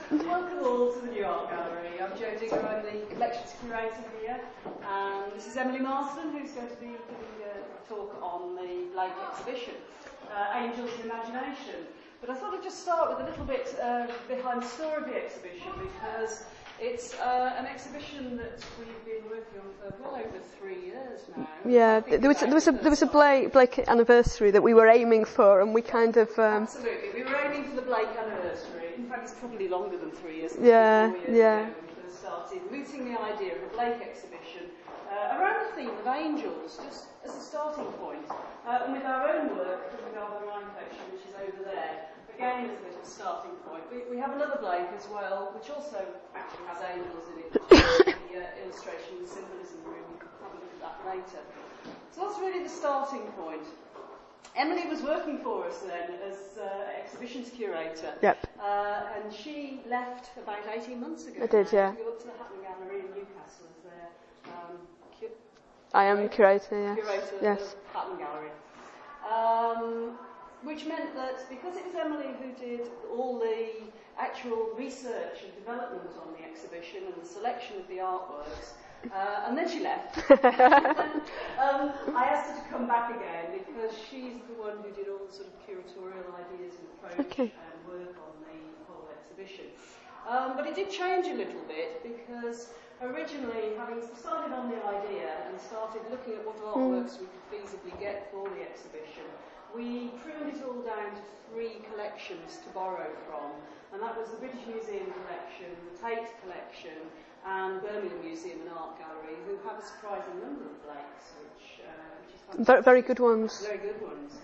Welcome all to the New Art Gallery. I'm Jo Digger, I'm the collections curator here, and this is Emily Marsden, who's going to be giving a talk on the Blake exhibition, Angels in Imagination. But I thought I'd just start with a little bit behind the story of the exhibition, because it's an exhibition that we've been working on for well over 3 years now. Yeah, there was a Blake anniversary that we were aiming for, and we kind of absolutely, we were aiming for the Blake anniversary. In fact, it's probably longer than 3 years. Yeah. Ago, we first started mooting the idea of a Blake exhibition around the theme of angels, just as a starting point, and with our own work from the Garden Rhine collection, which is over there. Again, as a bit of a starting point. We have another Blake as well, which also actually has angels in it. The illustration and symbolism room, you can have a look at that later. So that's really the starting point. Emily was working for us then as exhibitions curator. Yep. And she left about 18 months ago. I did, yeah. To go up to the Hatton Gallery in Newcastle as their I am curator, yes. Curator yes. of Hatton Gallery. Which meant that because it was Emily who did all the actual research and development on the exhibition and the selection of the artworks, and then she left, I asked her to come back again because she's the one who did all the sort of curatorial ideas and approach and work on the whole exhibition. But it did change a little bit because originally, having started on the idea and started looking at what artworks we could feasibly get for the exhibition, we pruned it all down to 3 collections to borrow from, and that was the British Museum collection, the Tate collection, and Birmingham Museum and Art Gallery, who have a surprising number of Blakes, which is fantastic. Very good ones. Very good ones.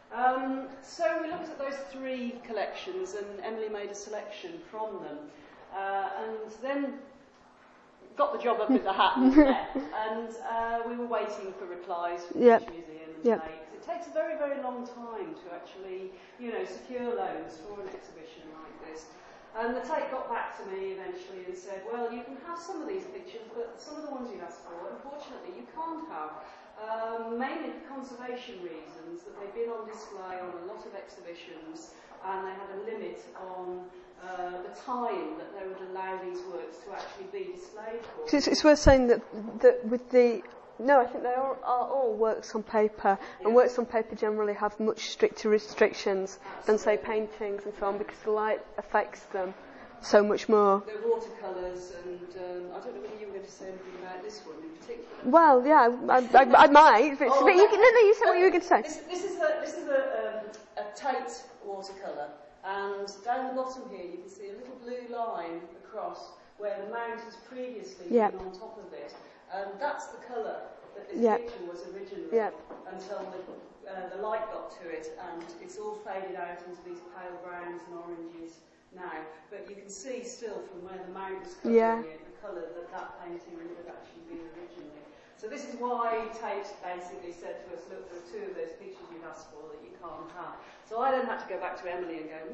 So we looked at those 3 collections, and Emily made a selection from them, and then got the job up at the Hatton there, and we were waiting for replies from the British Museum and Tate. It takes a very, very long time to actually, secure loans for an exhibition like this. And the Tate got back to me eventually and said, well, you can have some of these pictures, but some of the ones you asked for, unfortunately, you can't have. Mainly for conservation reasons, that they've been on display on a lot of exhibitions, and they had a limit on the time that they would allow these works to actually be displayed for. It's worth saying that with the... No, I think they are all works on paper, and works on paper generally have much stricter restrictions than, say, paintings and so on, because the light affects them so much more. They're watercolours, and I don't know whether you were going to say anything about this one in particular. Well, yeah, I might. But you said what you were going to say. This is a Tate watercolour, and down the bottom here you can see a little blue line across where the mount has previously been on top of it. And that's the colour that this picture was originally, until the light got to it, and it's all faded out into these pale browns and oranges now. But you can see still from where the mount was covering it, the colour that painting would have actually been originally. So this is why Tate basically said to us, look, there are 2 of those pictures you've asked for that you can't have. So I then had to go back to Emily and go,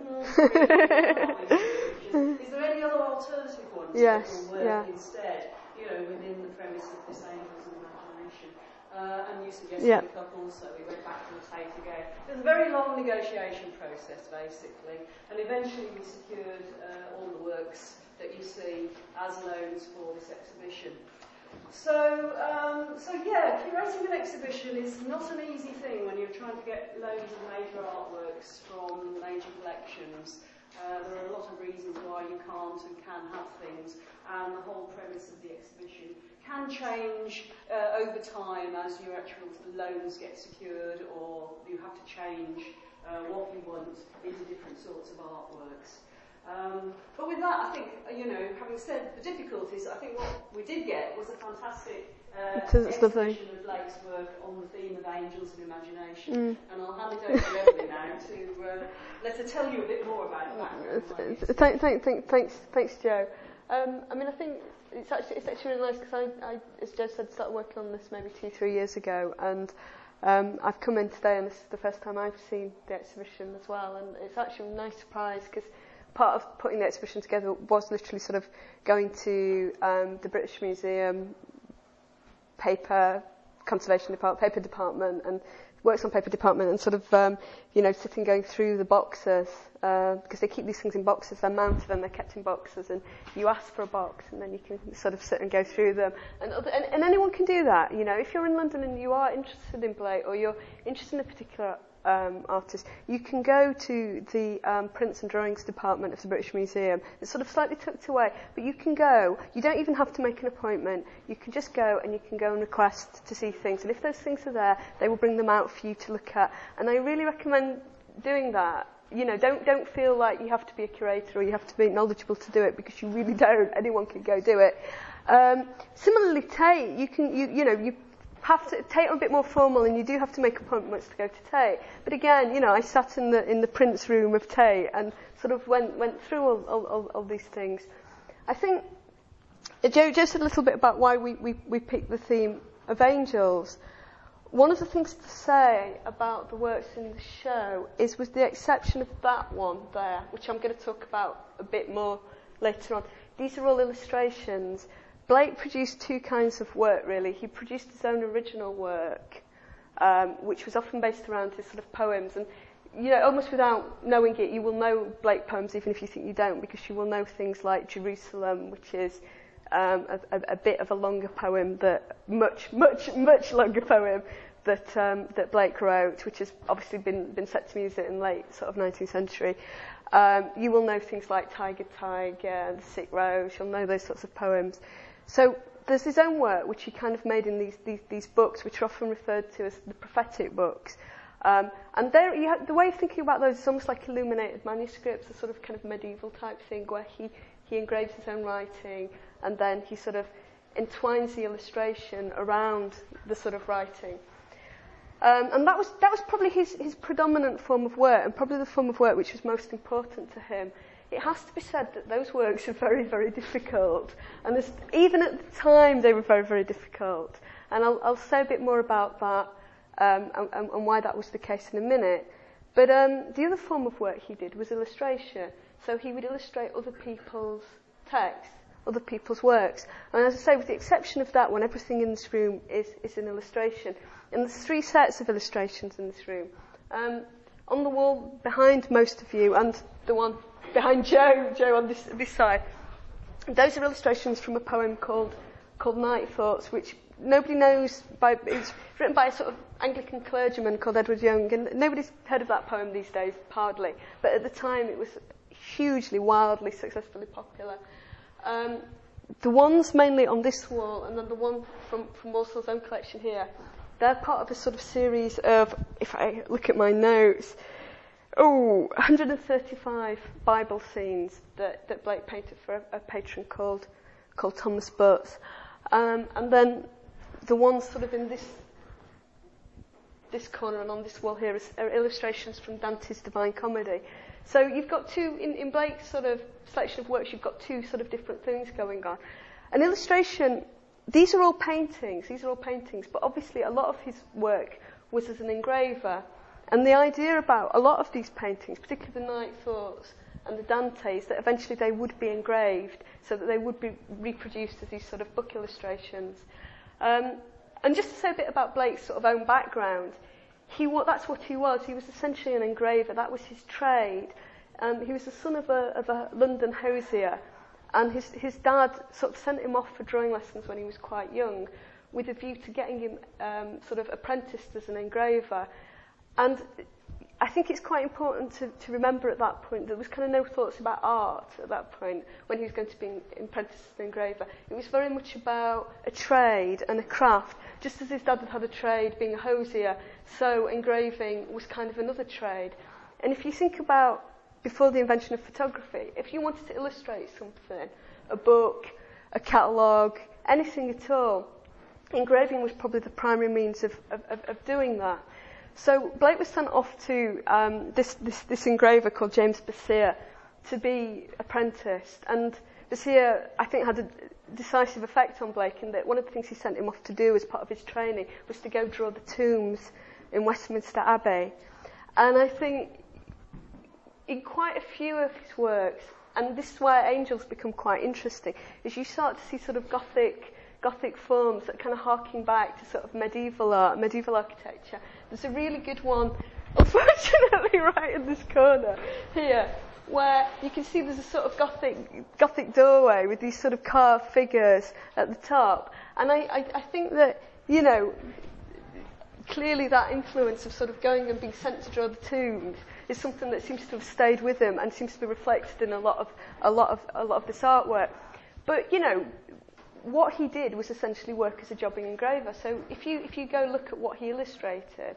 is there any other alternative ones that will work instead, within the premise of this Angels in Imagination? And you suggested a couple, so we went back to the Tate again. It was a very long negotiation process, basically, and eventually we secured all the works that you see as loans for this exhibition. So curating an exhibition is not an easy thing when you're trying to get loans of major artworks from major collections. There are a lot of reasons why you can't and can have things, and the whole premise of the exhibition can change over time as your actual loans get secured, or you have to change what you want into different sorts of artworks. But with that, I think, having said the difficulties, I think what we did get was a fantastic exhibition of Blake's work on the theme of angels and imagination. And I'll hand it over to Emily now to let her tell you a bit more about that. Thanks, Jo. I think it's actually really nice because I, as Jo said, started working on this maybe 2-3 years ago, and I've come in today, and this is the first time I've seen the exhibition as well, and it's actually a nice surprise because part of putting the exhibition together was literally sort of going to the British Museum paper conservation department, paper department, and works on paper department and sort of, sitting going through the boxes, because they keep these things in boxes, they're mounted and they're kept in boxes, and you ask for a box and then you can sort of sit and go through them. And anyone can do that, if you're in London and you are interested in Blake or you're interested in a particular artist, you can go to the prints and drawings department of the British Museum. It's sort of slightly tucked away, but you can go. You don't even have to make an appointment. You can just go and you can go and request to see things. And if those things are there, they will bring them out for you to look at. And I really recommend doing that. Don't feel like you have to be a curator or you have to be knowledgeable to do it, because you really don't. Anyone can go do it. Similarly, Tate, you have to Tate are a bit more formal, and you do have to make appointments to go to Tate. But again, I sat in the prints room of Tate and sort of went through all these things. I think Joe said a little bit about why we picked the theme of angels. One of the things to say about the works in the show is, with the exception of that one there, which I'm going to talk about a bit more later on, these are all illustrations. Blake produced two kinds of work, really. He produced his own original work, which was often based around his sort of poems. And, almost without knowing it, you will know Blake poems, even if you think you don't, because you will know things like Jerusalem, which is a bit of a longer poem, much longer poem that Blake wrote, which has obviously been set to music in late sort of 19th century. You will know things like Tiger Tiger and The Sick Rose. You'll know those sorts of poems. So there's his own work, which he kind of made in these books, which are often referred to as the prophetic books. And there, the way of thinking about those is almost like illuminated manuscripts, a sort of kind of medieval type thing, where he engraves his own writing, and then he sort of entwines the illustration around the sort of writing. And that was probably his predominant form of work, and probably the form of work which was most important to him. It has to be said that those works are very, very difficult, and even at the time they were very, very difficult. And I'll say a bit more about that and why that was the case in a minute. But the other form of work he did was illustration. So he would illustrate other people's texts, other people's works. And as I say, with the exception of that one, everything in this room is an illustration. And there's 3 sets of illustrations in this room. On the wall behind most of you, and the one behind Joe on this side, those are illustrations from a poem called Night Thoughts, which nobody knows. It's written by a sort of Anglican clergyman called Edward Young, and nobody's heard of that poem these days, hardly. But at the time, it was hugely, wildly, successfully popular. The ones mainly on this wall, and then the one from Walsall's own collection here, they're part of a sort of series of, if I look at my notes, 135 Bible scenes that Blake painted for a patron called Thomas Butts. And then the ones sort of in this corner and on this wall here are illustrations from Dante's Divine Comedy. So you've got two, in Blake's sort of selection of works, you've got 2 sort of different things going on. An illustration, these are all paintings, but obviously a lot of his work was as an engraver. And the idea about a lot of these paintings, particularly the Night Thoughts and the Dantes, that eventually they would be engraved so that they would be reproduced as these sort of book illustrations. And just to say a bit about Blake's sort of own background, that's what he was. He was essentially an engraver. That was his trade. He was the son of a London hosier, and his dad sort of sent him off for drawing lessons when he was quite young, with a view to getting him sort of apprenticed as an engraver. And I think it's quite important to remember at that point there was kind of no thoughts about art at that point when he was going to be apprenticed as an engraver. It was very much about a trade and a craft. Just as his dad had a trade being a hosier, so engraving was kind of another trade. And if you think about before the invention of photography, if you wanted to illustrate something, a book, a catalogue, anything at all, engraving was probably the primary means of doing that. So Blake was sent off to this engraver called James Bessier to be apprenticed, and Bessier, I think, had a decisive effect on Blake in that one of the things he sent him off to do as part of his training was to go draw the tombs in Westminster Abbey. And I think in quite a few of his works, and this is where angels become quite interesting, is you start to see sort of Gothic Gothic forms that kind of harking back to sort of medieval art, medieval architecture. There's a really good one, unfortunately, right in this corner here, where you can see there's a sort of Gothic doorway with these sort of carved figures at the top. And I think that, you know, clearly that influence of sort of going and being sent to draw the tombs is something that seems to have stayed with him and seems to be reflected in a lot of this artwork. But, you know, what he did was essentially work as a jobbing engraver. So if you go look at what he illustrated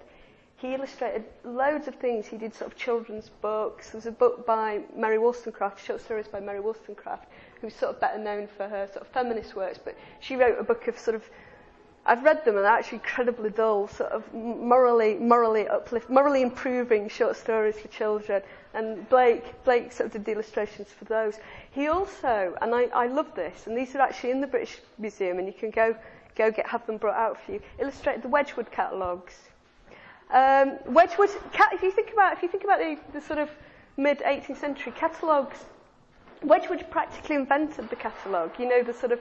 loads of things. He did sort of children's books. There's a book by Mary Wollstonecraft, short stories by Mary Wollstonecraft, who's sort of better known for her sort of feminist works, but she wrote a book of sort of, I've read them and they're actually incredibly dull, sort of morally improving short stories for children. And Blake sort of did the illustrations for those. He also, and I love this, and these are actually in the British Museum, and you can have them brought out for you, illustrated the Wedgwood catalogues. Wedgwood, if you think about the sort of mid 18th century catalogues, Wedgwood practically invented the catalogue. You know, the sort of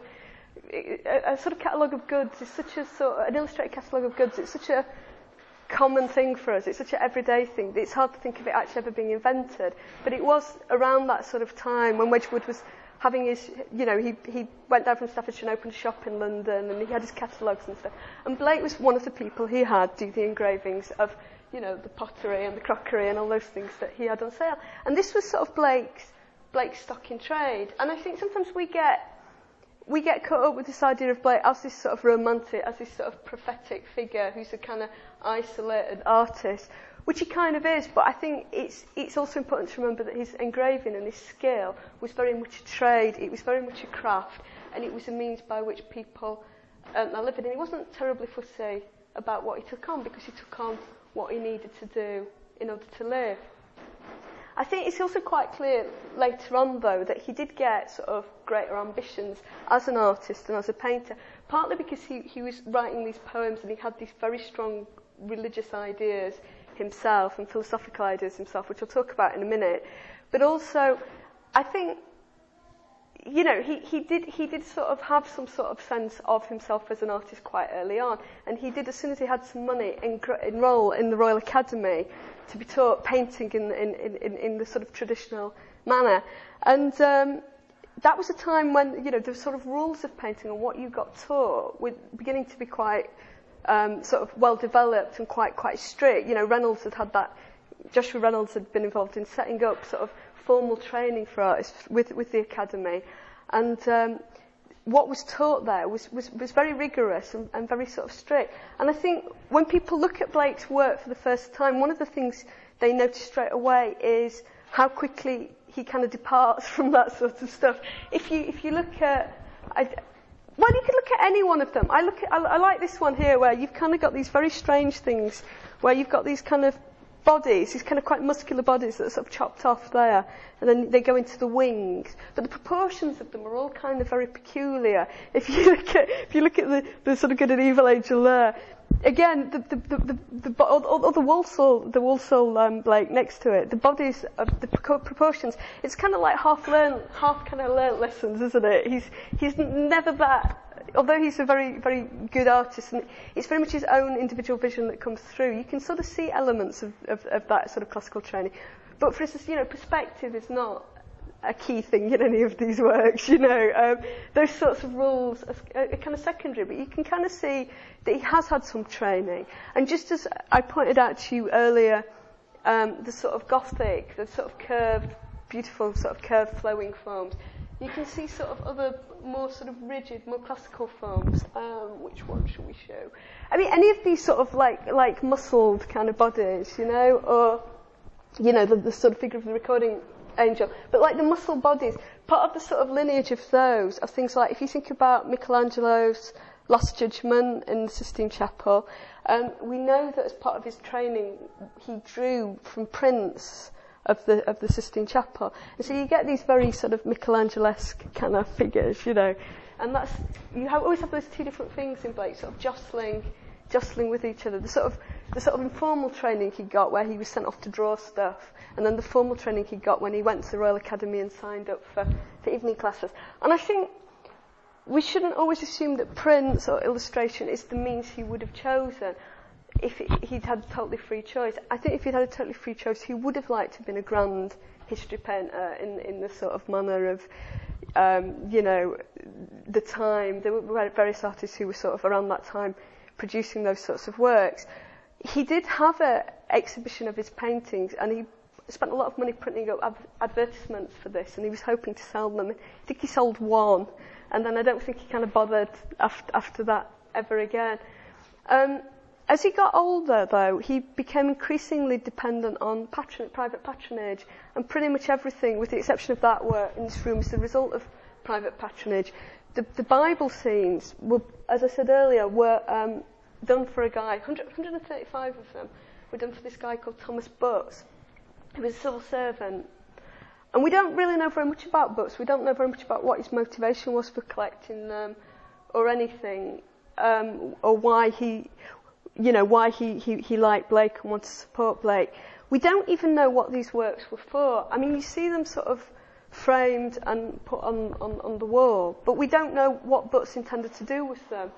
a sort of catalogue of goods is such a an illustrated catalogue of goods. It's such a common thing for us. It's such an everyday thing that it's hard to think of it actually ever being invented. But it was around that sort of time when Wedgwood was having his, you know, he went down from Staffordshire and opened a shop in London, and he had his catalogues and stuff. And Blake was one of the people he had do the engravings of, you know, the pottery and the crockery and all those things that he had on sale. And this was sort of Blake's stock in trade. And I think sometimes we get caught up with this idea of Blake as this sort of romantic, as this sort of prophetic figure who's a kind of isolated artist, which he kind of is, but I think it's also important to remember that his engraving and his skill was very much a trade, it was very much a craft, and it was a means by which people earned their living. And he wasn't terribly fussy about what he took on, because he took on what he needed to do in order to live. I think it's also quite clear later on, though, that he did get sort of greater ambitions as an artist and as a painter, partly because he was writing these poems and he had these very strong religious ideas himself and philosophical ideas himself, which I'll talk about in a minute. But also, I think, you know, he did sort of have some sort of sense of himself as an artist quite early on, and he did, as soon as he had some money, enroll in the Royal Academy to be taught painting in the sort of traditional manner. And that was a time when, you know, the sort of rules of painting and what you got taught were beginning to be quite sort of well developed and quite strict. You know, Joshua Reynolds had been involved in setting up sort of formal training for artists with the academy, and what was taught there was very rigorous and very sort of strict. And I think when people look at Blake's work for the first time, one of the things they notice straight away is how quickly he kind of departs from that sort of stuff. If you look at, well, you could look at any one of them. I like this one here, where you've kind of got these very strange things, where you've got these kind of bodies, these kind of quite muscular bodies that are sort of chopped off there, and then they go into the wings. But the proportions of them are all kind of very peculiar. If you look at the sort of good and evil angel there, again, the Walsall Blake next to it, the bodies of the proportions, it's kind of like half learnt lessons, isn't it? He's never that. Although he's a very, very good artist, and it's very much his own individual vision that comes through, you can sort of see elements of that sort of classical training. But for instance, you know, perspective is not a key thing in any of these works, you know. Those sorts of rules are kind of secondary, but you can kind of see that he has had some training. And just as I pointed out to you earlier, the sort of Gothic, the sort of curved, beautiful sort of curved flowing forms, you can see sort of other more sort of rigid, more classical forms. Which one should we show? I mean, any of these sort of like muscled kind of bodies, you know, or, you know, the sort of figure of the recording angel. But like the muscle bodies, part of the sort of lineage of those are things like, if you think about Michelangelo's Last Judgment in the Sistine Chapel, we know that as part of his training, he drew from prints of the Sistine Chapel. And so you get these very sort of Michelangelo-esque kind of figures, you know. And that's, always have those two different things in Blake, sort of jostling with each other. The sort of informal training he got where he was sent off to draw stuff, and then the formal training he got when he went to the Royal Academy and signed up for evening classes. And I think we shouldn't always assume that print or illustration is the means he would have chosen if he'd had a totally free choice. I think if he'd had a totally free choice, he would have liked to have been a grand history painter in the sort of manner of, the time. There were various artists who were sort of around that time producing those sorts of works. He did have an exhibition of his paintings, and he spent a lot of money printing up advertisements for this, and he was hoping to sell them. I think he sold one, and then I don't think he kind of bothered after that ever again. As he got older, though, he became increasingly dependent on private patronage, and pretty much everything, with the exception of that work in this room, is the result of private patronage. The Bible scenes, were, as I said earlier, were done for a guy. 135 of them were done for this guy called Thomas Butts, who was a civil servant. And we don't really know very much about Butts. We don't know very much about what his motivation was for collecting them, or anything, or why he liked Blake and wanted to support Blake. We don't even know what these works were for. I mean, you see them sort of framed and put on the wall, but we don't know what Butts intended to do with them.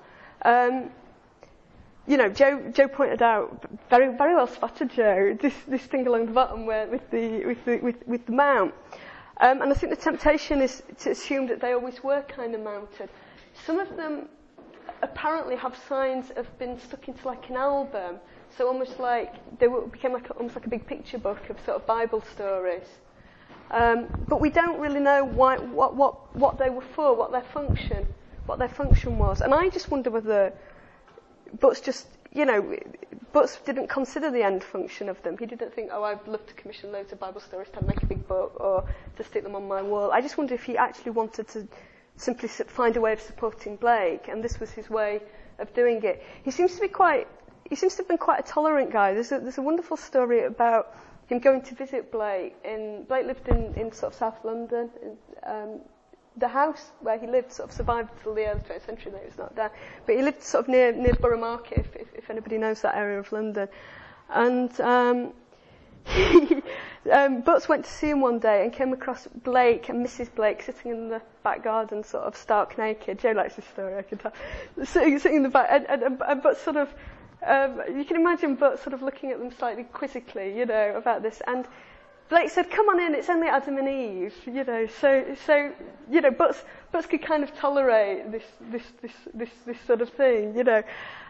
Joe pointed out, very very well spotted, Joe, this thing along the bottom where with the mount. And I think the temptation is to assume that they always were kind of mounted. Some of them apparently have signs of being stuck into like an album, so almost like they became almost like a big picture book of sort of Bible stories. But we don't really know what they were for, what their function was. And I just wonder whether Butts Butts didn't consider the end function of them. He didn't think, I'd love to commission loads of Bible stories to make a big book or to stick them on my wall. I just wonder if he actually wanted to simply find a way of supporting Blake, and this was his way of doing it. He seems to have been quite a tolerant guy. There's a wonderful story about him going to visit Blake. Blake lived in sort of South London. The house where he lived sort of survived until the early 20th century, though it was not there. But he lived sort of near Borough Market, if anybody knows that area of London. And Butts went to see him one day and came across Blake and Mrs. Blake sitting in the back garden, sort of stark naked. Joe likes this story, I can tell. Sitting in the back, and Butts sort of, you can imagine Butts sort of looking at them slightly quizzically, about this. And Blake said, "Come on in, it's only Adam and Eve," So Butts could kind of tolerate this sort of thing, The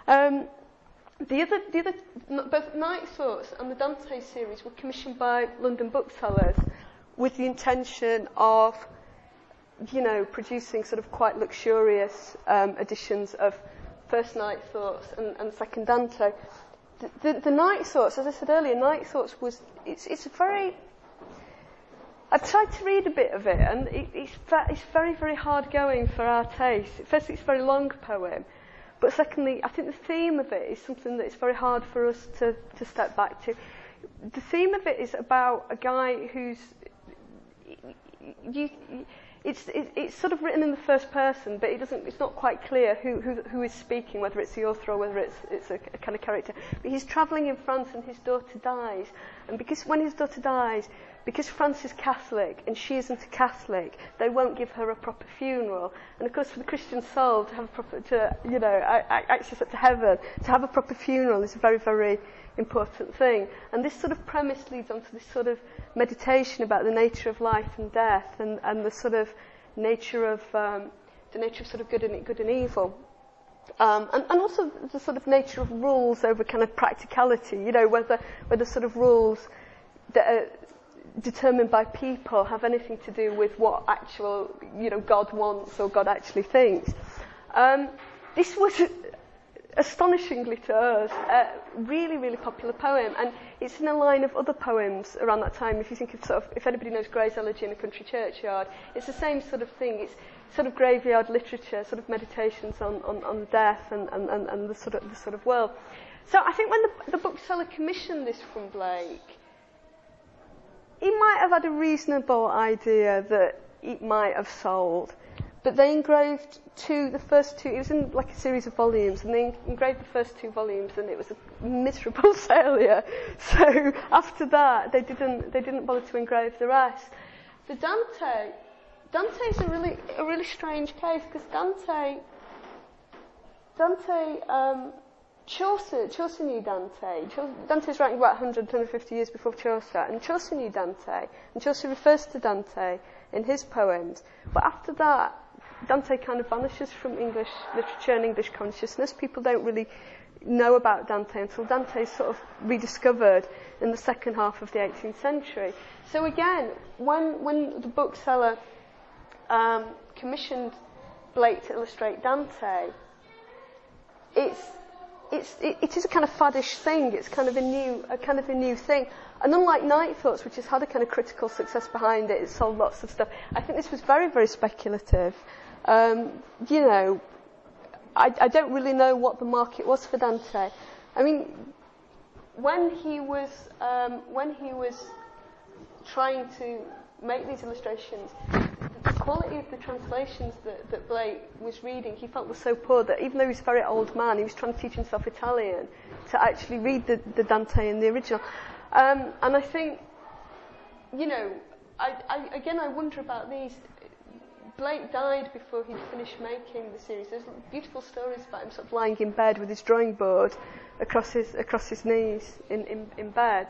other, both Night Thoughts and the Dante series were commissioned by London booksellers with the intention of, producing sort of quite luxurious editions of first Night Thoughts and second Dante. The Night Thoughts, as I said earlier, Night Thoughts it's a very... I've tried to read a bit of it, and it's very, very hard going for our taste. Firstly, it's a very long poem, but secondly, I think the theme of it is something that it's very hard for us to step back to. The theme of it is about a guy who's... It's sort of written in the first person, but it's not quite clear who is speaking, whether it's the author or whether it's a kind of character. But he's travelling in France and his daughter dies, and when his daughter dies, because France is Catholic and she isn't a Catholic, they won't give her a proper funeral. And of course, for the Christian soul to have access to heaven, to have a proper funeral is a very, very important thing. And this sort of premise leads on to this sort of meditation about the nature of life and death, and the sort of nature of sort of good and evil. And also the sort of nature of rules over kind of practicality, whether sort of rules that are determined by people have anything to do with what actual, God wants or God actually thinks. This was, astonishingly to us, a really, really popular poem, and it's in a line of other poems around that time. If you think of if anybody knows Gray's Elegy in a Country Churchyard, it's the same sort of thing. It's sort of graveyard literature, sort of meditations on death and the sort of world. So I think when the bookseller commissioned this from Blake, he might have had a reasonable idea that it might have sold, but they engraved the first two, it was in like a series of volumes, and they engraved the first two volumes, and it was a miserable failure. So after that, they didn't bother to engrave the rest. The Dante is a really really strange case, because Chaucer knew Dante. Dante's writing about 100, 150 years before Chaucer, and Chaucer knew Dante, and Chaucer refers to Dante in his poems. But after that, Dante kind of vanishes from English literature and English consciousness. People don't really know about Dante until Dante is sort of rediscovered in the second half of the 18th century. So again, when the bookseller commissioned Blake to illustrate Dante, it is a kind of faddish thing. It's kind of a new thing. And unlike Night Thoughts, which has had a kind of critical success behind it, it sold lots of stuff. I think this was very, very speculative. I don't really know what the market was for Dante. I mean, when he was trying to make these illustrations, the quality of the translations that Blake was reading, he felt was so poor that even though he was a very old man, he was trying to teach himself Italian to actually read the Dante in the original. And I think, I wonder about these. Blake died before he'd finished making the series. There's beautiful stories about him sort of lying in bed with his drawing board across his knees in bed.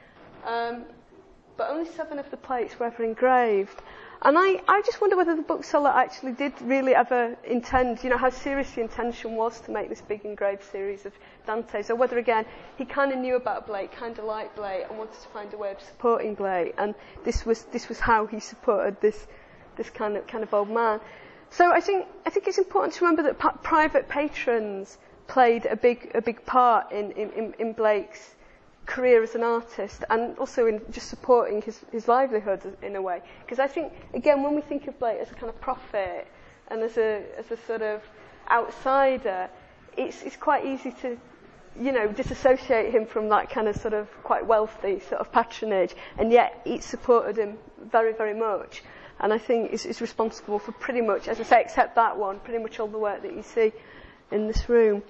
But only 7 of the plates were ever engraved. And I just wonder whether the bookseller actually did really ever intend, how serious the intention was to make this big engraved series of Dante's, or whether, again, he kind of knew about Blake, kind of liked Blake, and wanted to find a way of supporting Blake. And this was how he supported this kind of old man. So I think it's important to remember that private patrons played a big part in Blake's career as an artist, and also in just supporting his livelihood in a way. Because I think, again, when we think of Blake as a kind of prophet and as a sort of outsider, it's quite easy to disassociate him from that kind of sort of quite wealthy sort of patronage, and yet it supported him very, very much. And I think is responsible for pretty much, as I say, except that one, pretty much all the work that you see in this room.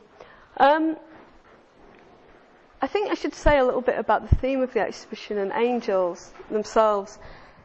I think I should say a little bit about the theme of the exhibition and angels themselves.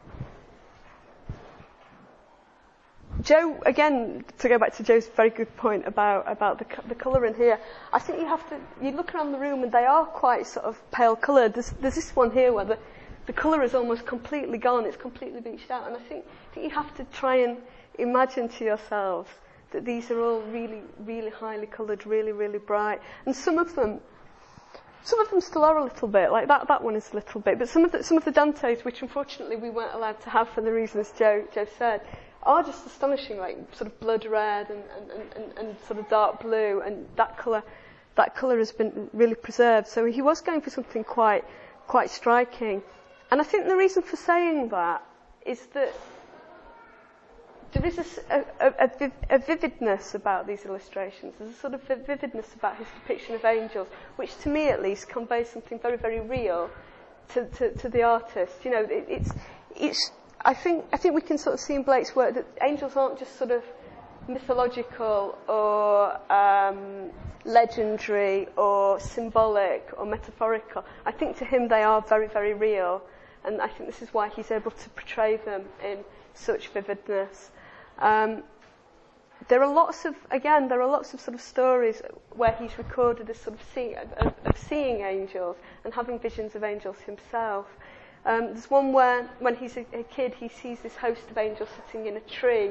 Joe, again, to go back to Joe's very good point about the colour in here, I think you look around the room and they are quite sort of pale coloured. There's this one here where the colour is almost completely gone, it's completely bleached out, and I think you have to try and imagine to yourselves that these are all really, really highly coloured, really, really bright, and some of them still are a little bit, like that one is a little bit, but some of the Dantes, which unfortunately we weren't allowed to have for the reasons Joe said, are just astonishing, like sort of blood red and sort of dark blue, and that colour has been really preserved. So he was going for something quite striking. And I think the reason for saying that is that there is a vividness about these illustrations. There's a sort of vividness about his depiction of angels, which to me at least conveys something very, very real to the artist. It's. I think we can sort of see in Blake's work that angels aren't just sort of mythological or legendary or symbolic or metaphorical. I think to him they are very, very real, and I think this is why he's able to portray them in such vividness. There are lots of sort of stories where he's recorded as sort of seeing angels and having visions of angels himself. There's one where, when he's a kid, he sees this host of angels sitting in a tree,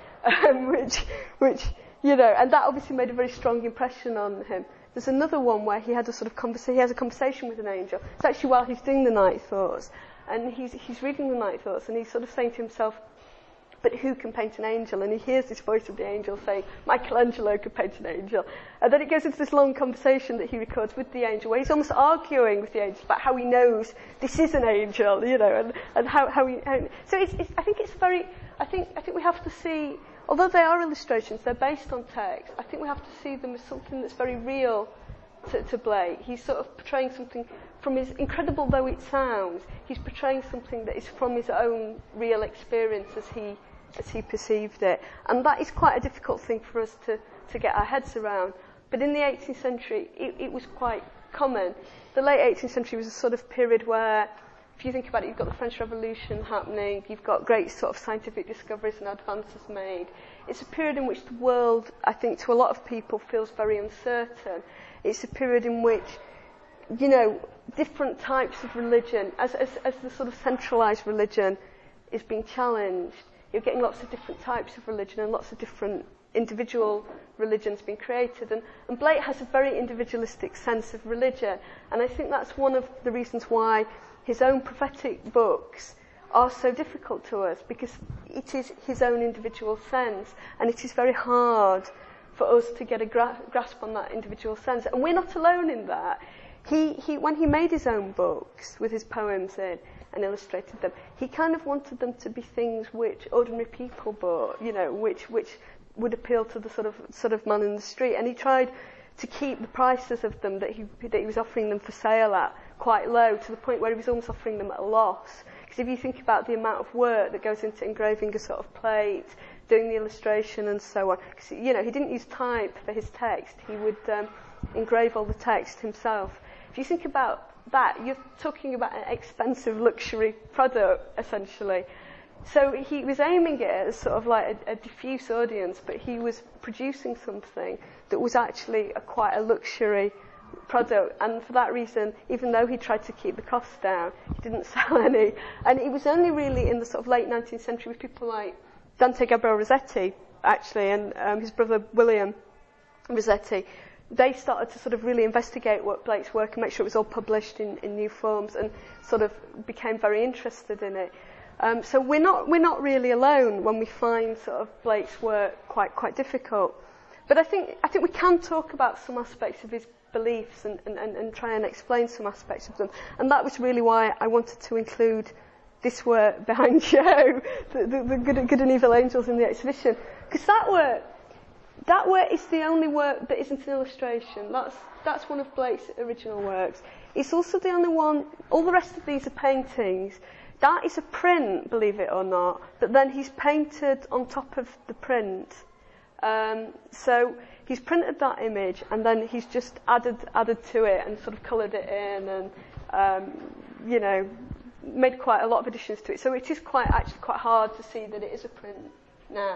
which and that obviously made a very strong impression on him. There's another one where he had a sort of he has a conversation with an angel. It's actually while he's doing the Night Thoughts, and he's reading the Night Thoughts, and he's sort of saying to himself, but who can paint an angel? And he hears this voice of the angel saying, Michelangelo could paint an angel. And then it goes into this long conversation that he records with the angel, where he's almost arguing with the angel about how he knows this is an angel, and how he. So I think we have to see, although they are illustrations, they're based on text. I think we have to see them as something that's very real to Blake. He's sort of portraying something from his, incredible though it sounds, he's portraying something that is from his own real experience as he perceived it. And that is quite a difficult thing for us to get our heads around. But in the 18th century, it was quite common. The late 18th century was a sort of period where if you think about it, you've got the French Revolution happening, you've got great sort of scientific discoveries and advances made. It's a period in which the world, I think, to a lot of people feels very uncertain. It's a period in which, you know, different types of religion, as the sort of centralised religion is being challenged, you're getting lots of different types of religion and lots of different individual religions being created. And Blake has a very individualistic sense of religion. And I think that's one of the reasons why his own prophetic books are so difficult to us, because it is his own individual sense. And it is very hard for us to get a grasp on that individual sense. And we're not alone in that. He when he made his own books with his poems in and illustrated them, he kind of wanted them to be things which ordinary people bought, you know, which would appeal to the sort of man in the street. And he tried to keep the prices of them that he was offering them for sale at quite low, to the point where he was almost offering them at a loss. Because if you think about the amount of work that goes into engraving a sort of plate, doing the illustration and so on, because, you know, he didn't use type for his text, he would engrave all the text himself. If you think about that, you're talking about an expensive luxury product, essentially. So he was aiming it at sort of like a diffuse audience, but he was producing something that was actually quite a luxury product. And for that reason, even though he tried to keep the costs down, he didn't sell any. And it was only really in the sort of late 19th century with people like Dante Gabriel Rossetti, actually, and his brother William Rossetti, they started to sort of really investigate what Blake's work and make sure it was all published in new forms, and sort of became very interested in it. So we're not really alone when we find sort of Blake's work quite difficult. But I think we can talk about some aspects of his beliefs and try and explain some aspects of them. And that was really why I wanted to include this work behind Joe, the Good and Evil Angels in the exhibition, because that work is the only work that isn't an illustration. That's one of Blake's original works. It's also the only one. All the rest of these are paintings. That is a print, believe it or not, that then he's painted on top of the print. So he's printed that image and then he's just added to it and sort of coloured it in and, you know, made quite a lot of additions to it. So it is actually quite hard to see that it is a print now.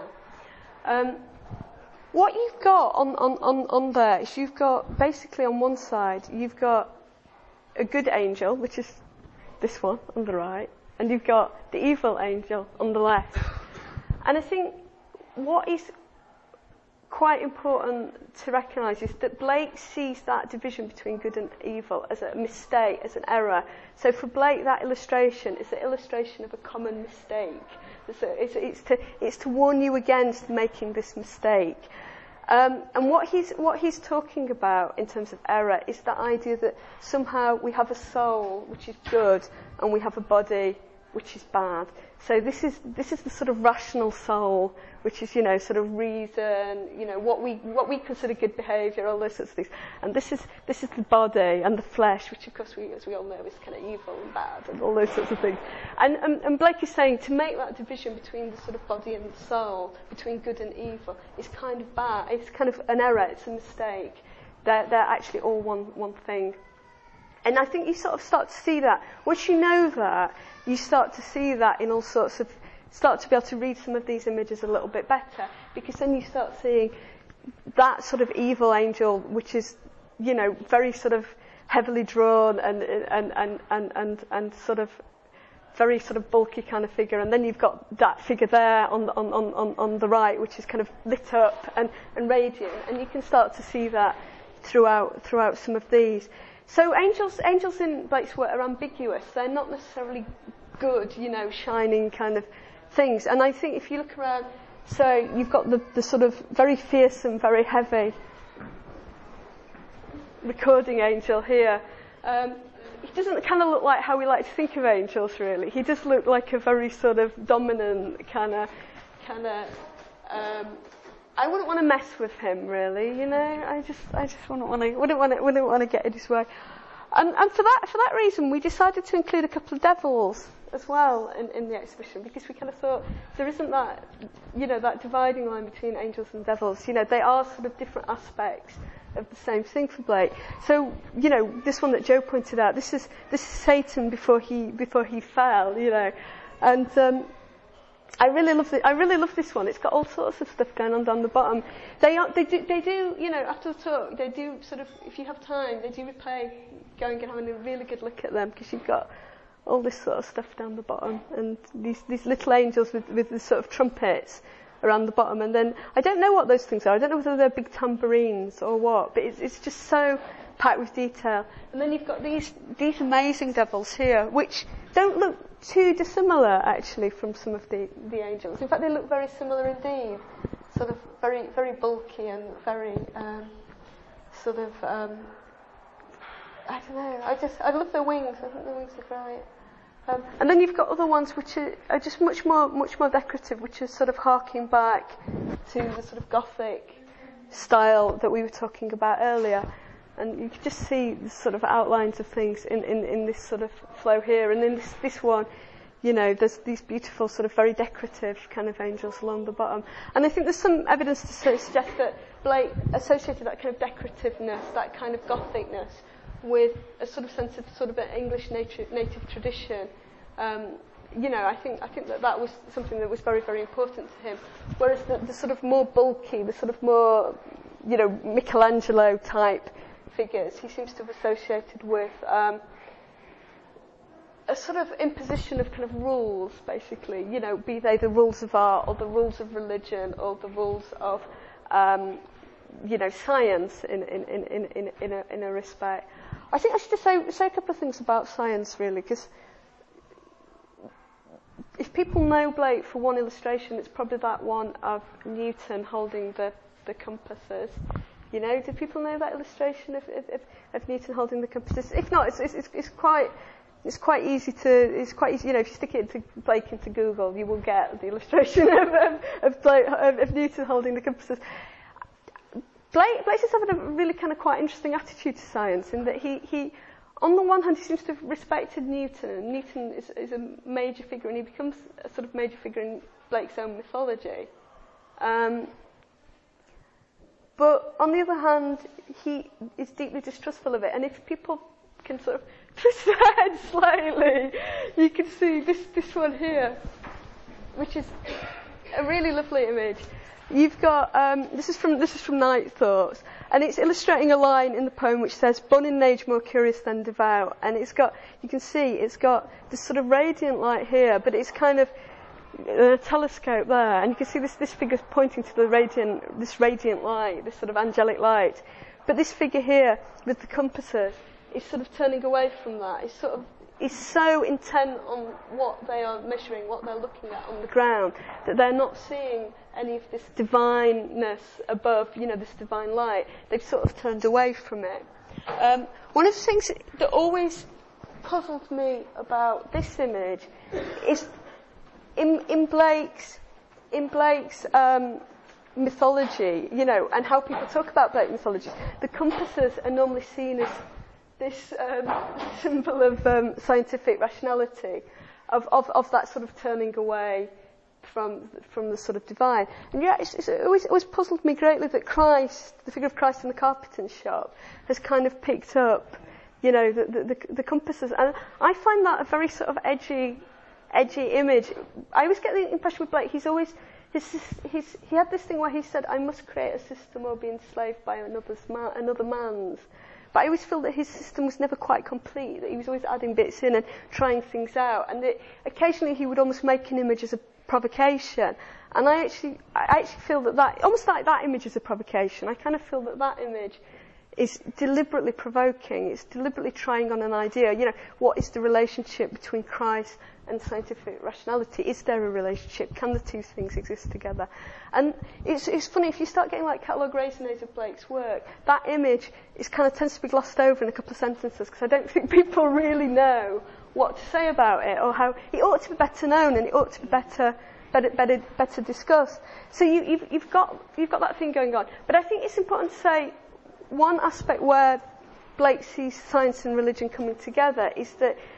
What you've got on there is you've got, basically on one side, you've got a good angel, which is this one on the right, and you've got the evil angel on the left. And I think what is quite important to recognise is that Blake sees that division between good and evil as a mistake, as an error. So for Blake, that illustration is an illustration of a common mistake. It's to warn you against making this mistake. And what he's talking about in terms of error is that idea that somehow we have a soul which is good and we have a body which is bad. So this is the sort of rational soul, which is, you know, sort of reason, you know, what we consider good behaviour, all those sorts of things. And this is the body and the flesh, which of course as we all know is kind of evil and bad and all those sorts of things. And Blake is saying to make that division between the sort of body and the soul, between good and evil, is kind of bad. It's kind of an error. It's a mistake. They're actually all one thing. And I think you sort of start to see that. Once you know that, you start to see that in all sorts of, start to be able to read some of these images a little bit better, because then you start seeing that sort of evil angel, which is, you know, very sort of heavily drawn and sort of very sort of bulky kind of figure, and then you've got that figure there on the right, which is kind of lit up and radiant, and you can start to see that throughout some of these. So angels in Blake's work are ambiguous. They're not necessarily good, you know, shining kind of things. And I think if you look around, so you've got the sort of very fearsome, very heavy recording angel here. He doesn't kind of look like how we like to think of angels, really. He does look like a very sort of dominant kind of. I wouldn't want to mess with him, really. You know, I just wouldn't want to get in his way. And for that reason, we decided to include a couple of devils as well in the exhibition, because we kind of thought there isn't that, that dividing line between angels and devils. They are sort of different aspects of the same thing for Blake. So, this one that Joe pointed out, this is Satan before he fell, and I really love this one. It's got all sorts of stuff going on down the bottom. They do, after the talk, they do sort of, if you have time, they do replay, go and have a really good look at them, because you've got all this sort of stuff down the bottom, and these little angels with the sort of trumpets around the bottom, and then I don't know what those things are. I don't know whether they're big tambourines or what, but it's just so packed with detail. And then you've got these amazing devils here, which don't look too dissimilar actually from some of the angels. In fact, they look very similar indeed. Sort of very, very bulky and very I don't know. I love their wings. I think the wings are great. And then you've got other ones which are just much more decorative, which are sort of harking back to the sort of Gothic style that we were talking about earlier. And you can just see the sort of outlines of things in this sort of flow here. And then this one, there's these beautiful sort of very decorative kind of angels along the bottom. And I think there's some evidence to suggest that Blake associated that kind of decorativeness, that kind of Gothicness, with a sort of sense of sort of an English native tradition. I think that was something that was very, very important to him. Whereas the sort of more bulky, the sort of more, Michelangelo type figures, he seems to have associated with a sort of imposition of kind of rules, basically. Be they the rules of art or the rules of religion or the rules of science in a respect. I think I should just say a couple of things about science, really, because if people know Blake for one illustration, it's probably that one of Newton holding the compasses. Do people know that illustration of Newton holding the compasses? If not, it's quite easy. If you stick it into Blake into Google, you will get the illustration of Newton holding the compasses. Blake is having a really kind of quite interesting attitude to science, in that he on the one hand, he seems to have respected Newton, and Newton is a major figure, and he becomes a sort of major figure in Blake's own mythology. But on the other hand, he is deeply distrustful of it, and if people can sort of twist their head slightly, you can see this one here, which is a really lovely image. You've got this is from Night Thoughts, and it's illustrating a line in the poem which says, "Born in age more curious than devout," and it's got this sort of radiant light here, but it's kind of a telescope there, and you can see this figure pointing to this radiant light, this sort of angelic light. But this figure here with the compasses is sort of turning away from that. Is so intent on what they are measuring, what they're looking at on the ground, that they're not seeing any of this divineness above, this divine light. They've sort of turned away from it. One of the things that always puzzled me about this image is in Blake's mythology, and how people talk about Blake mythologies, the compasses are normally seen as this symbol of scientific rationality, of that sort of turning away from the sort of divine. And it's always puzzled me greatly that Christ, the figure of Christ in the carpenter's shop, has kind of picked up, the compasses. And I find that a very sort of edgy image. I always get the impression with Blake, he had this thing where he said, "I must create a system or be enslaved by another man's." But I always feel that his system was never quite complete, that he was always adding bits in and trying things out, and that occasionally he would almost make an image as a provocation. And I actually feel that almost like that image is a provocation. I kind of feel that image is deliberately provoking. It's deliberately trying on an idea. What is the relationship between Christ and scientific rationality? Is there a relationship? Can the two things exist together? And it's funny, if you start getting like catalogue raisonnés of Blake's work, that image tends to be glossed over in a couple of sentences, because I don't think people really know what to say about it, or how it ought to be better known, and it ought to be better discussed. So you've got that thing going on. But I think it's important to say, one aspect where Blake sees science and religion coming together is that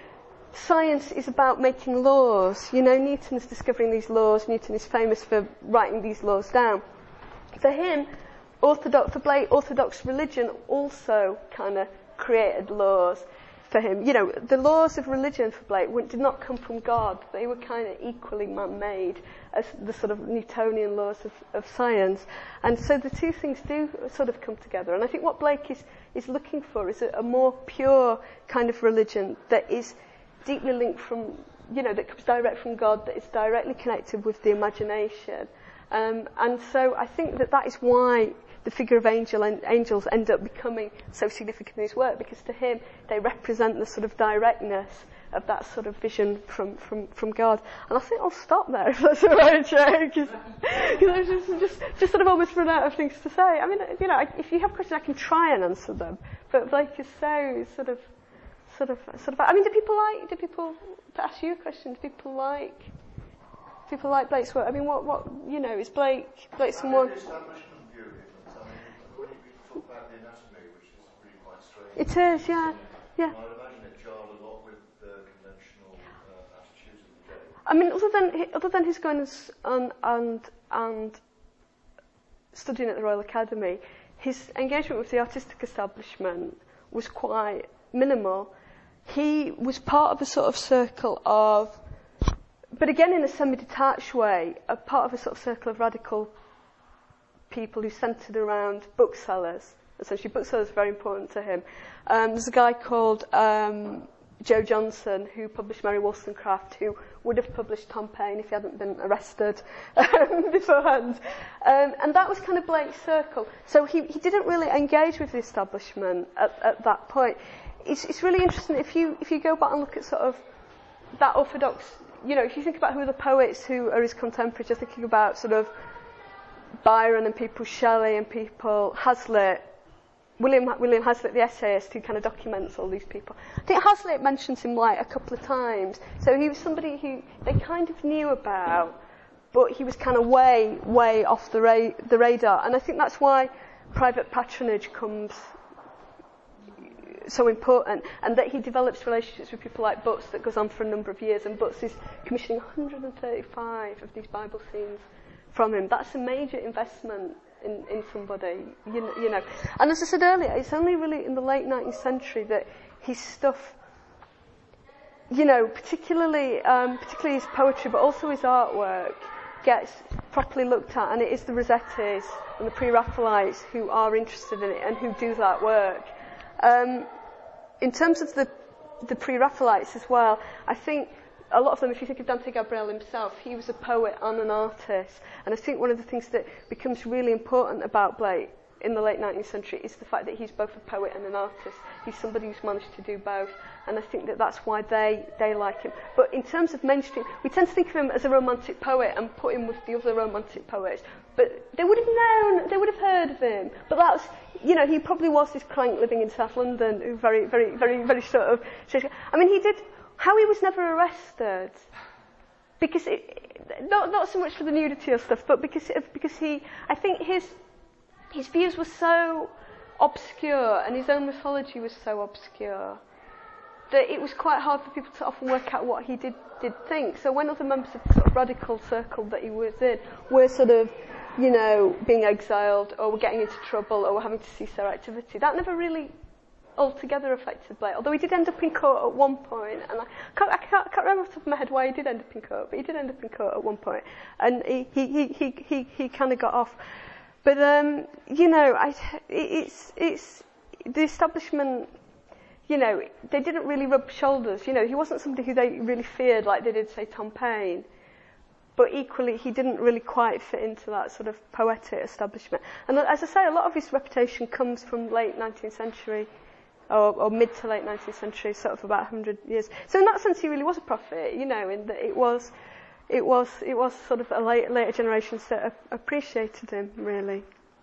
science is about making laws. You know, Newton's discovering these laws. Newton is famous for writing these laws down. For him, for Blake, orthodox religion also kind of created laws for him. You know, the laws of religion for Blake did not come from God. They were kind of equally man-made as the sort of Newtonian laws of science. And so the two things do sort of come together. And I think what Blake is looking for is a more pure kind of religion that is deeply linked from, you know, that comes direct from God, that is directly connected with the imagination. And so I think that is why the figure of angels end up becoming so significant in his work, because to him they represent the sort of directness of that sort of vision from God. And I think I'll stop there if that's all right, Joe, because I've just sort of almost run out of things to say. I mean, you know, if you have questions, I can try and answer them. But Blake is so sort of. I mean, do people to ask you a question? Do people like Blake's work? I mean, what you know, is Blake someone? It is, yeah. I imagine it jarred a lot with the conventional attitudes of the day. I mean, other than his going and studying at the Royal Academy, his engagement with the artistic establishment was quite minimal. He was part of a sort of circle of, but again in a semi-detached way, a part of a sort of circle of radical people who centred around booksellers. Essentially, booksellers are very important to him. There's a guy called Joe Johnson who published Mary Wollstonecraft, who would have published Tom Paine if he hadn't been arrested beforehand. And that was kind of Blake's circle. So he didn't really engage with the establishment at that point. It's really interesting if you go back and look at sort of that orthodox, you know, if you think about who are the poets who are his contemporaries, you're thinking about sort of Byron and people, Shelley and people, Hazlitt, William Hazlitt, the essayist, who kind of documents all these people. I think Hazlitt mentions him like a couple of times. So he was somebody who they kind of knew about, but he was kind of way off the radar. And I think that's why private patronage comes so important, and that he develops relationships with people like Butts that goes on for a number of years, and Butts is commissioning 135 of these Bible scenes from him. That's a major investment in somebody, you know. And as I said earlier, it's only really in the late 19th century that his stuff, you know, particularly his poetry, but also his artwork, gets properly looked at, and it is the Rossettis and the Pre-Raphaelites who are interested in it and who do that work. In terms of the Pre-Raphaelites as well, I think a lot of them, if you think of Dante Gabriel himself, he was a poet and an artist. And I think one of the things that becomes really important about Blake in the late 19th century is the fact that he's both a poet and an artist. He's somebody who's managed to do both. And I think that that's why they like him. But in terms of mainstream, we tend to think of him as a romantic poet and put him with the other romantic poets. But they would have known, they would have heard of him. But that's, you know, he probably was this crank living in South London who very sort of... I mean, how he was never arrested, because not so much for the nudity or stuff, but because he, I think his views were so obscure and his own mythology was so obscure that it was quite hard for people to often work out what he did think. So when other members of the sort of radical circle that he was in were sort of, you know, being exiled or were getting into trouble or were having to cease their activity, that never really altogether affected Blake, although he did end up in court at one point, and I can't remember off the top of my head why he did end up in court, but he did end up in court at one point, and he kind of got off. But you know, it's the establishment. You know, they didn't really rub shoulders. You know, he wasn't somebody who they really feared like they did, say, Tom Paine. But equally, he didn't really quite fit into that sort of poetic establishment. And as I say, a lot of his reputation comes from late 19th century. Or mid to late 19th century, sort of about 100 years. So in that sense, he really was a prophet, you know, in that it was sort of a later generations that appreciated him, really.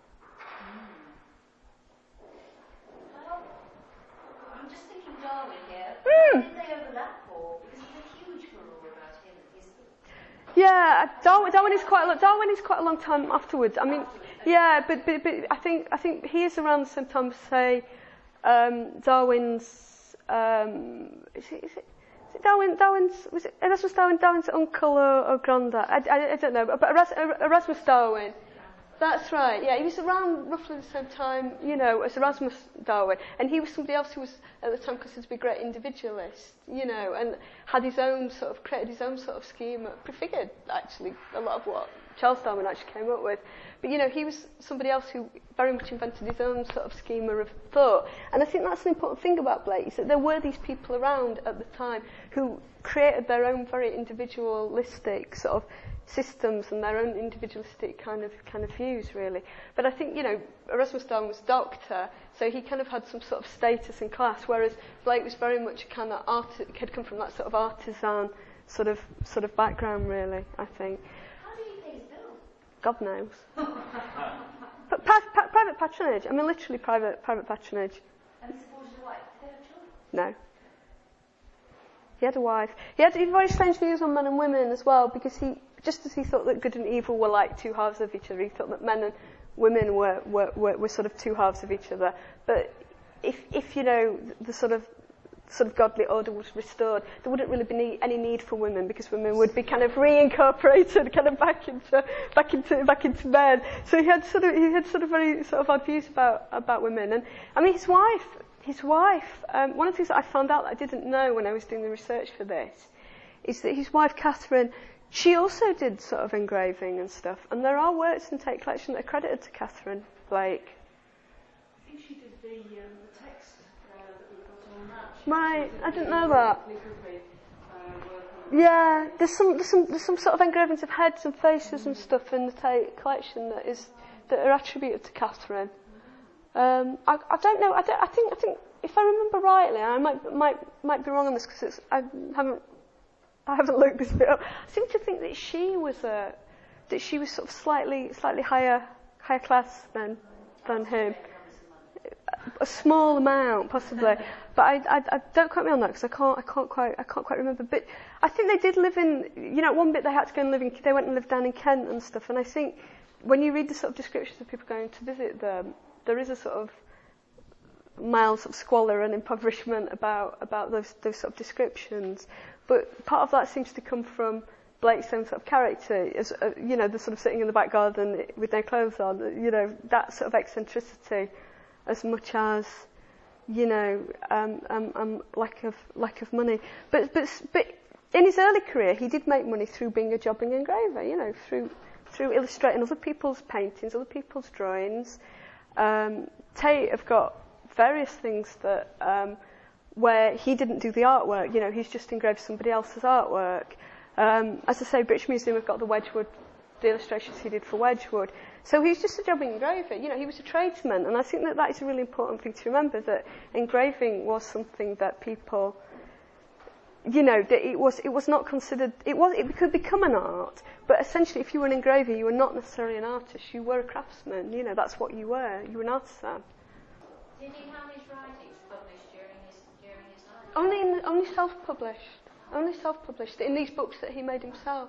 I'm just thinking Darwin here. How did they overlap, or because there's a huge furore about him, isn't there? Yeah, Darwin is quite a long time afterwards. I mean, yeah, but I think he is around the same time, say. Darwin's, is it Was it Erasmus Darwin's uncle or granddad? I don't know, but Erasmus Darwin. That's right, yeah, he was around roughly the same time, as Erasmus Darwin, and he was somebody else who was, at the time, considered to be a great individualist, and had created his own sort of scheme, prefigured, actually, a lot of what Charles Darwin actually came up with. But, he was somebody else who very much invented his own sort of schema of thought. And I think that's an important thing about Blake, is that there were these people around at the time who created their own very individualistic sort of systems and their own individualistic kind of views, really. But I think, Erasmus Darwin was a doctor, so he kind of had some sort of status and class, whereas Blake was very much had come from that sort of artisan sort of background, really, I think. How do you pay his bills? God knows. But private patronage. I mean, literally private patronage. And he supported a wife. Did they have children? No. He had a wife. He had very strange views on men and women as well, because just as he thought that good and evil were like two halves of each other, he thought that men and women were sort of two halves of each other. But if the sort of godly order was restored, there wouldn't really be any need for women, because women would be kind of reincorporated kind of back into men. So he had sort of very sort of odd views about women. And I mean, his wife, one of the things that I found out that I didn't know when I was doing the research for this, is that his wife Catherine, she also did sort of engraving and stuff, and there are works in Tate collection that are credited to Catherine Blake. I think she did the text that we've got on that. Right, I didn't know that. Yeah, there's some sort of engravings of heads and faces and stuff in the Tate collection that are attributed to Catherine. I don't know. I think if I remember rightly, I might be wrong on this, because I haven't looked this bit up. I seem to think that she was sort of slightly higher class than him. A small amount, possibly, but I don't quote me on that, because I can't quite remember. But I think they did live in, one bit they had to go and live in. They went and lived down in Kent and stuff. And I think when you read the sort of descriptions of people going to visit them, there is a sort of mild sort of squalor and impoverishment about those sort of descriptions. But part of that seems to come from Blake's own sort of character, as the sort of sitting in the back garden with no clothes on, that sort of eccentricity, as much as lack of money. But in his early career, he did make money through being a jobbing engraver. Through illustrating other people's paintings, other people's drawings. Tate have got various things that where he didn't do the artwork. He's just engraved somebody else's artwork. As I say, British Museum have got the illustrations he did for Wedgwood. So he's just a jobbing engraver. He was a tradesman, and I think that is a really important thing to remember, that engraving was something that people, that it was not considered. It could become an art, but essentially, if you were an engraver, you were not necessarily an artist. You were a craftsman. That's what you were. You were an artisan. Did he have his writings published during his life? Only self-published in these books that he made himself.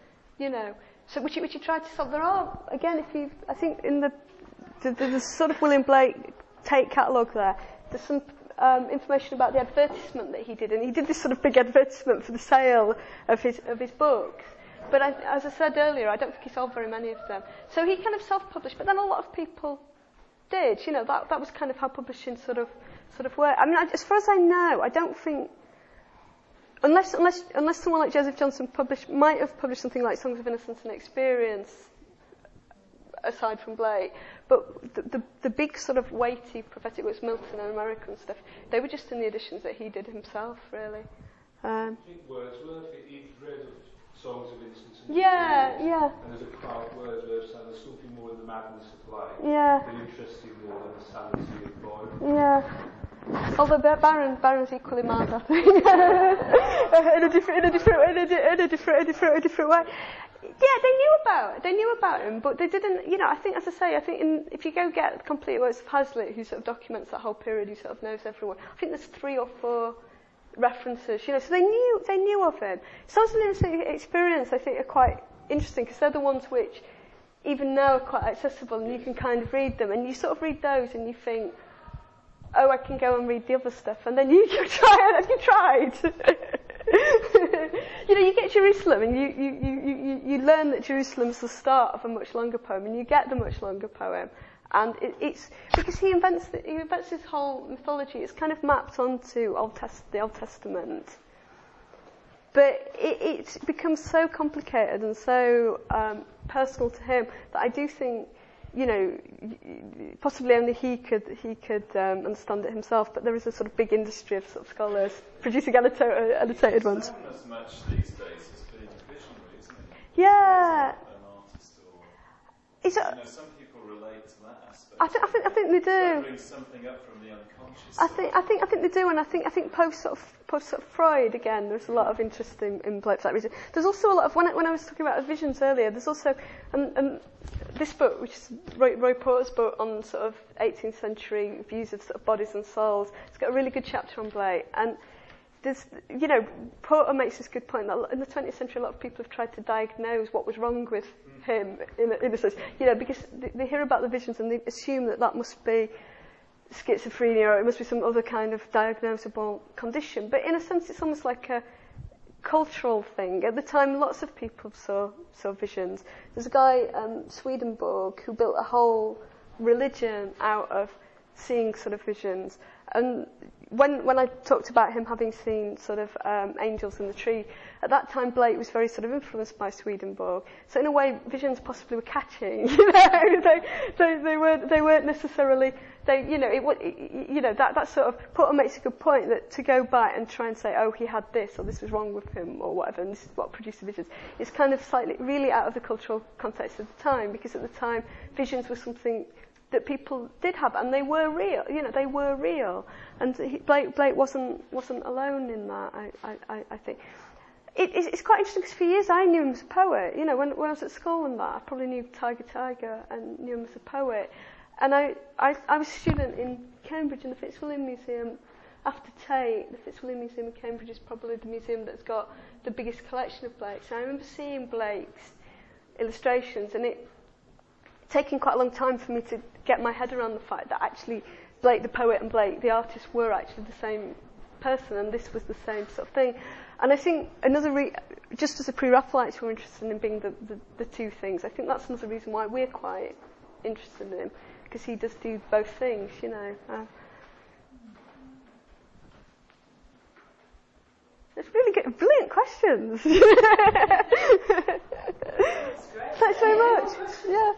So which he tried to solve. There are, again, I think in the sort of William Blake Tate catalogue there's some information about the advertisement that he did, and he did this sort of big advertisement for the sale of his books. But as I said earlier, I don't think he sold very many of them. So he kind of self-published, but then a lot of people did. That was kind of how publishing sort of worked. I mean, as far as I know, I don't think, unless someone like Joseph Johnson might have published something like Songs of Innocence and Experience, aside from Blake, but the big sort of weighty prophetic works, Milton and American stuff, they were just in the editions that he did himself, really. I think Wordsworth, he'd read of Songs of Innocence and yeah. And there's a part of Wordsworth saying there's something more in the madness of life that interests him more than the sanity of life. Yeah. Although Byron's equally mad, I think, in a different way. Yeah, they knew about him, but they didn't. I think, as I say, if you go get the complete works of Hazlitt, who sort of documents that whole period, who sort of knows everyone, I think there's 3 or 4 references. So they knew of him. Songs of Innocence Experience, I think, are quite interesting, because they're the ones which, even now, are quite accessible, and you can kind of read them, and you sort of read those, and you think, oh, I can go and read the other stuff, and then you try it. Have you tried? You know, you get Jerusalem, and you learn that Jerusalem's the start of a much longer poem, and you get the much longer poem. And it's because he invents this whole mythology. It's kind of mapped onto the Old Testament, but it becomes so complicated and so personal to him that I do think, you know, possibly only he could understand it himself. But there is a sort of big industry of sort of scholars producing annotated ones. It's not as much these days as being visionary, isn't it? Yeah. An artist or... It's some people relate to that aspect. I think they do. Bring something up from the unconscious. I think they do, and I think post sort of Freud again. There's a lot of interest in Blake for that reason. There's also a lot of when I was talking about visions earlier. There's also this book, which is Roy Porter's book on sort of 18th century views of sort of bodies and souls. It's got a really good chapter on Blake, and there's, you know, Porter makes this good point that in the 20th century a lot of people have tried to diagnose what was wrong with him in a sense, you know, because they hear about the visions and they assume that must be schizophrenia or it must be some other kind of diagnosable condition. But in a sense it's almost like a cultural thing. At the time lots of people saw visions. There's a guy, Swedenborg, who built a whole religion out of seeing sort of visions. And when I talked about him having seen sort of angels in the tree, at that time Blake was very sort of influenced by Swedenborg. So in a way, visions possibly were catching. You know, they weren't necessarily. That sort of Porter makes a good point that to go back and try and say, oh, he had this or this was wrong with him or whatever, and this is what produced the visions. It's kind of slightly really out of the cultural context of the time, because at the time visions were something that people did have, and they were real. You know, they were real, and Blake wasn't alone in that. I think it's quite interesting because for years I knew him as a poet. You know, when I was at school and that, I probably knew Tiger and knew him as a poet. And I was a student in Cambridge in the Fitzwilliam Museum. After Tate, the Fitzwilliam Museum in Cambridge is probably the museum that's got the biggest collection of Blake's. And I remember seeing Blake's illustrations, and it taking quite a long time for me to get my head around the fact that actually Blake the poet and Blake the artist were actually the same person, and this was the same sort of thing. And I think just as the Pre-Raphaelites were interested in being the two things, I think that's another reason why we're quite interested in him, because he does do both things, you know. It's really good, brilliant questions. Thanks very much. Yeah.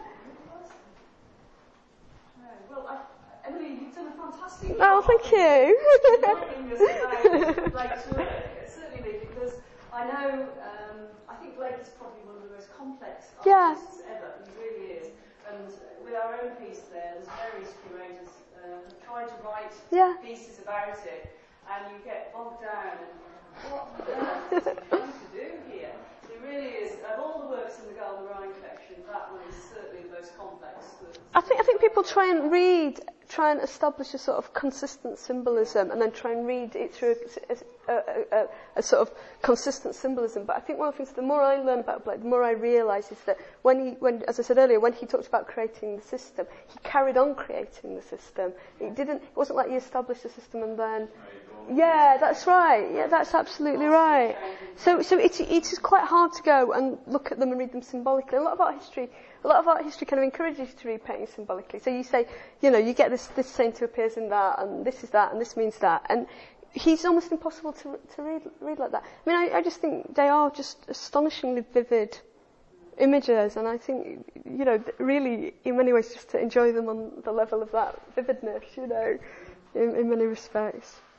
Well, Emily, you've done a fantastic job. Oh, thank you. Reminding us about Blake's work, certainly, because I know, I think Blake is probably one of the most complex artists ever. He really is. And with our own piece there's various curators have tried to write pieces about it, and you get bogged down and what on earth is he trying to do here? It really is. Of all the works in the Garden Rhine collection, that one is certainly the most complex. I think people try and establish a sort of consistent symbolism, and then try and read it through a sort of consistent symbolism. But I think one of the things, the more I learn about Blake, the more I realise is that when, as I said earlier, when he talked about creating the system, he carried on creating the system. It wasn't like he established the system and then. Yeah, that's right. Yeah, that's absolutely right. So it is quite hard to go and look at them and read them symbolically. A lot of art history kind of encourages you to read paintings symbolically. So you say, you know, you get this saint who appears in that, and this is that, and this means that, and he's almost impossible to read like that. I mean, I just think they are just astonishingly vivid images, and I think, you know, really, in many ways, just to enjoy them on the level of that vividness, you know, in many respects.